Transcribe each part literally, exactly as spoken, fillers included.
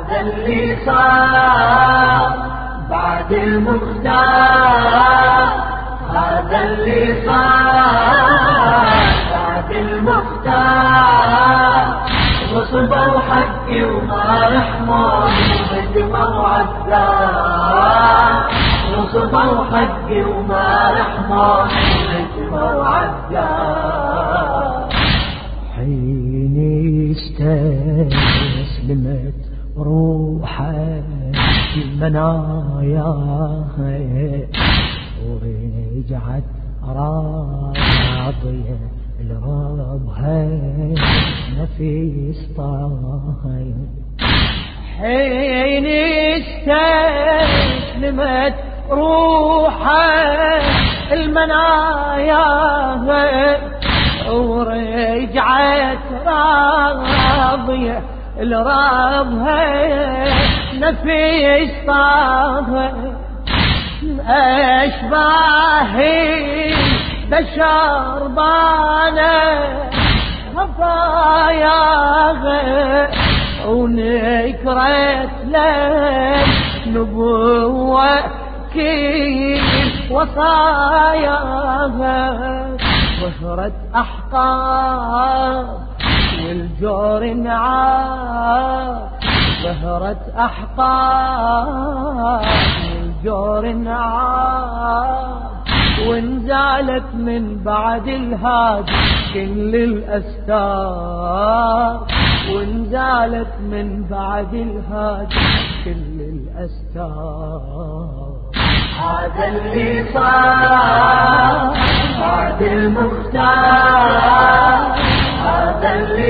هذا اللي صار بعد المختار، هذا اللي صار بعد المختار، غصبوا حقي وما رحموني وهجموا عالدار، غصبوا حقي وما رحموني وهجموا عالدار. حين استسلمت روحه المنايا ورجعت راضية لربها نفيس طاهي. حين استسلمت روحه المنايا ورجعت راضية لربها نفيس طاهي. أشباهي بشر بانا خفاياها ونكرت لك نبوة كيف وصاياها. ظهرت أحقاب والجور نعاب، ظهرت أحقاب والجور نعاب، ونزالت من بعد الهاج كل الأستار، ونزالت من بعد الهاج كل الأستار. هذا اللي صار بعد المختار، هذا اللي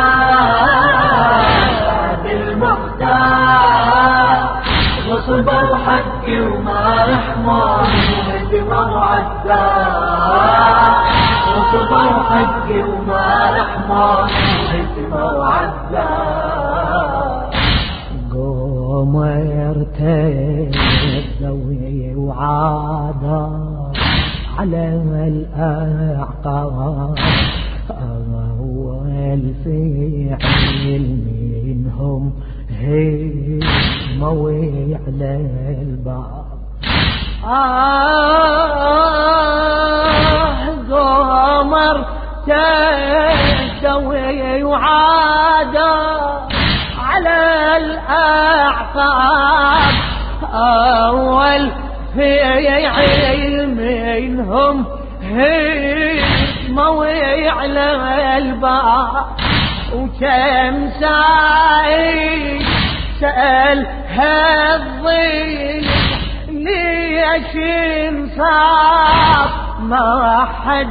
صار بعد المختار، غصبوا حقي وما رحموني وهجموا عالدار، غصبوا حقي وما رحموني وهجموا عالدار. قوم ارتدوا وعادا على الأعقاب، أول فعل منهم هجموا على الباب. آه قمر تستوي وعادا على الأعقاب، أول فعل منهم هجموا على الباب. وكم ساعي سأل هالظل ليش انصاب، ما حد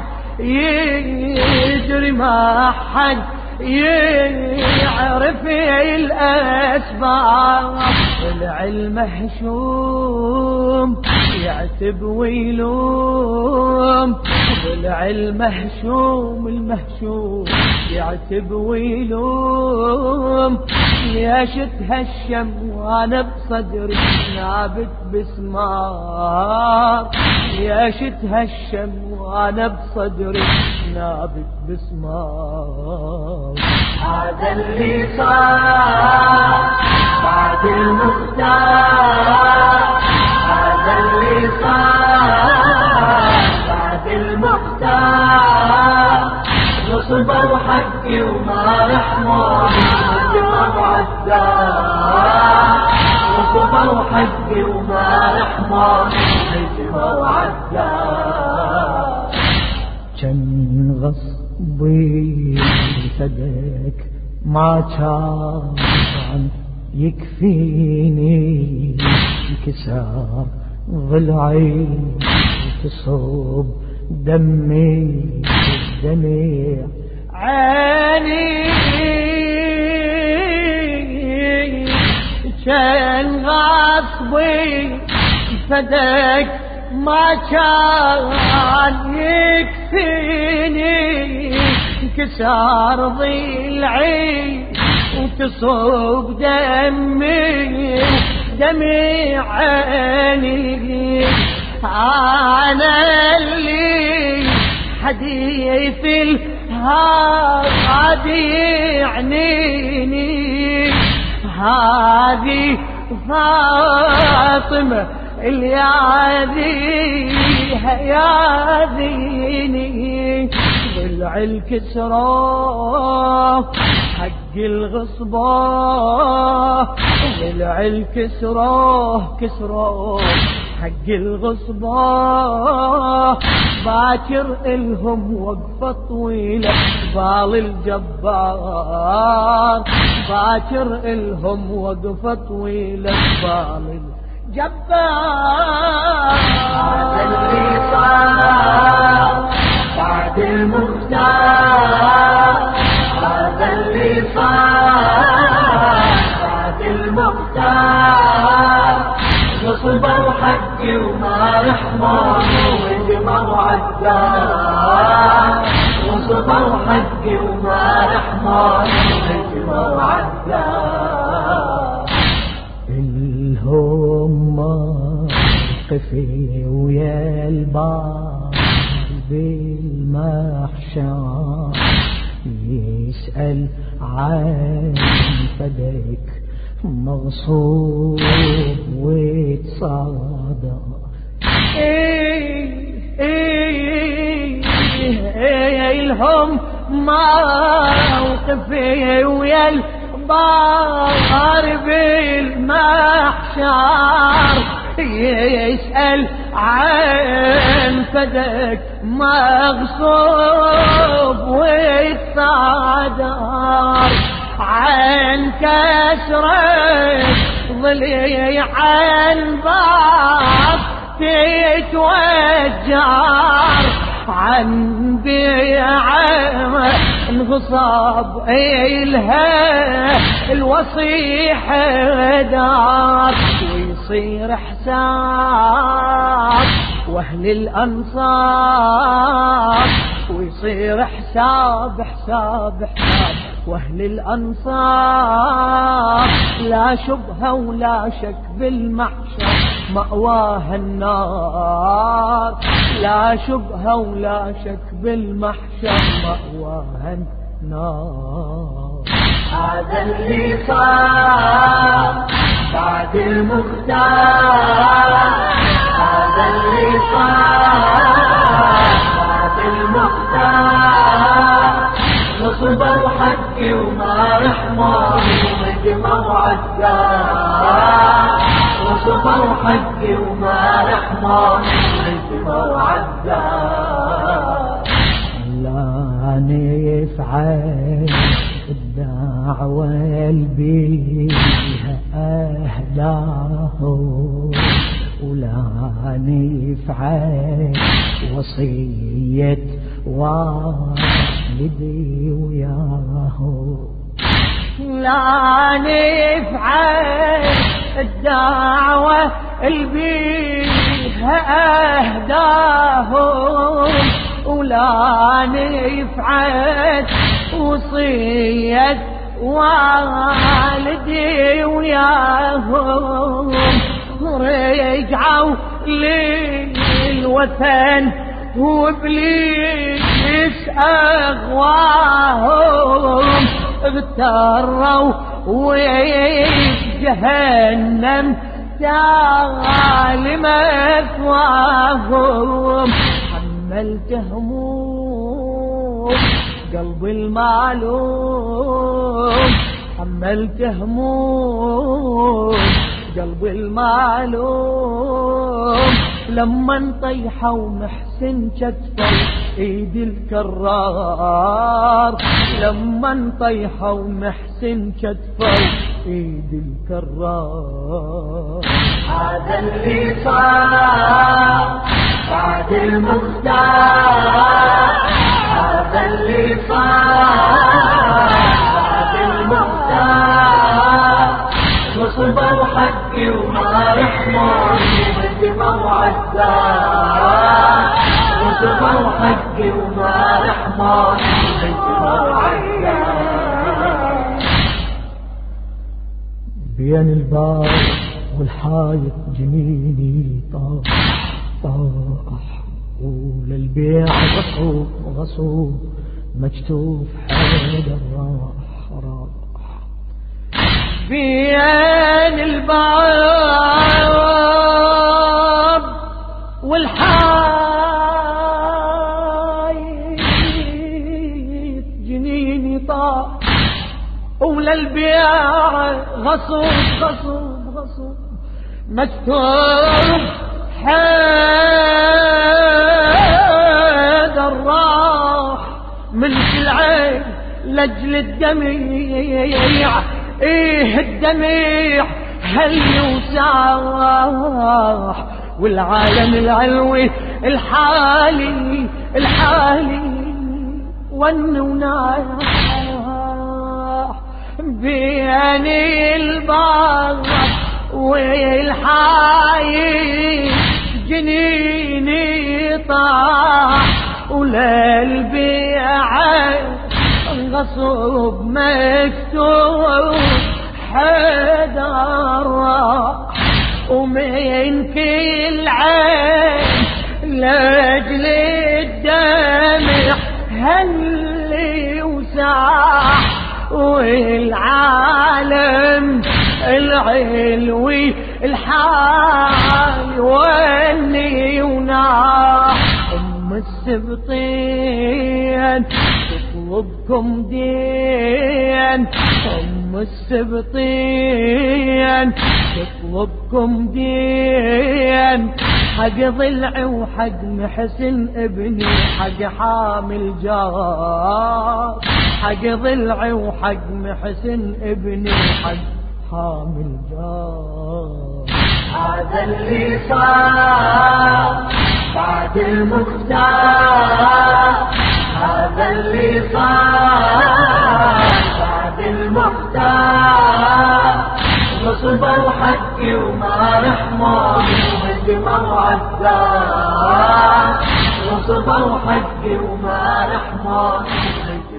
يدري ما حد يعرف الأسباب. العلم هشوم يعتب ويلوم، العلم هشوم المهشوم يعتب ويلوم. ليش تهشم وانا بصدري نابت بسمار، ليش تهشم وانا بصدري نابت بسمار. هذا اللي صار بعد المختار، هذا اللي صار بعد المختار، غصبوا حقي وما رحموني وهجموا عالدار، غصبوا حقي وما رحموني وهجموا عالدار. كان غصبي فدك ما كان يكفيني، انكسار ضلعي تصب دمي دمي عيني. كان غصبي فدك ما كان يكفيني، انكسار ضلعي وتصب دمي دمي عيني. أنا اللي حديث الهادي يعنيني، هذه فاطمة الياذيها ياذيني ضلع الكسرى حق الغصبة ضلع الكسرى كسرى حق الغصبة باكر إلهم وقفة طويلة بال الجبار باكر إلهم وقفة طويلة بال الجبار هذا اللي صار بعد المختار هذا اللي صار بعد المختار نصبوا حقي وما يحموني ويجمعوا عالدار نصبوا حقي وما يحموني ويجمعوا عالدار الهم موقفي ويا البار بالمحشر يسأل عن فدك مغصوب ويتصادى الهم موقفي ويا البار بالمحشر يسأل عن فدك مغصوب ويتصادر عن كسرة ضلي عن باب تتوجر عن بيعة انغصاب إلها الوصيح دار ويصير حساب واهل الأنصار ويصير حساب حساب حساب واهل الأنصار لا شبهة ولا شك بالمحشر مأواها النار لا شبهة ولا شك بالمحشر مأواها النار هذا اللي صار بعد المختار هذا اللي صار بعد المختار نصبوا حقي وما يحموني ويجمعوا عالدار نصبوا حقي وما يحموني ويجمعوا عالدار لا نفعل الدعوة البيها أهداه ولا نفعل وصية والدي وياه لا نفعل الدعوة البيها أهداهم ولا نفعل وصية والدي وياهم رجعوا للوثن وابليس اغواهم اغتروا وجهنم تعال مثواهم حملت هموم قلب المعلوم حملت هموم قلب المعلوم لما انطيحوا ومحسن كتفه ايد الكرار لما انطيحوا ومحسن كتفه ايد الكرار هذا اللي صار بعد المختار هذا اللي صار بعد المختار نصبوا حقي وما يحموني ويجمعوا عالدار نصبوا حقي وما يحموني ويجمعوا عالدار بين الباب والحايط جنيني طاح طاح وللبيع غصوب غصوب مكتوب حيدر راح راح بين الباب والحايط جنيني طاح وللبيع غصب غصب غصب مكتوب حيدر راح من العين لجل الدميع ايه الدميع هل يوساح والعالم العلوي الحالي الحالي والنوناح بين الباب والحايط جنيني طاح وللبيع غصب مكتوب حيدر ومن كل عين لاجل الدمع هل وساح والعالم العلوي الحال والني وناح ام السبطين تطلبكم دين ام السبطين تطلبكم دين حق ضلع وحق محسن ابني حق حامل جار حق ضلع وحق محسن ابني حق حامل جار هذا اللي صار بعد المختار هذا اللي صار بعد المختار نصبوا حقي وما رحموني وهدموا عالدار نصبوا حقي وما رحموني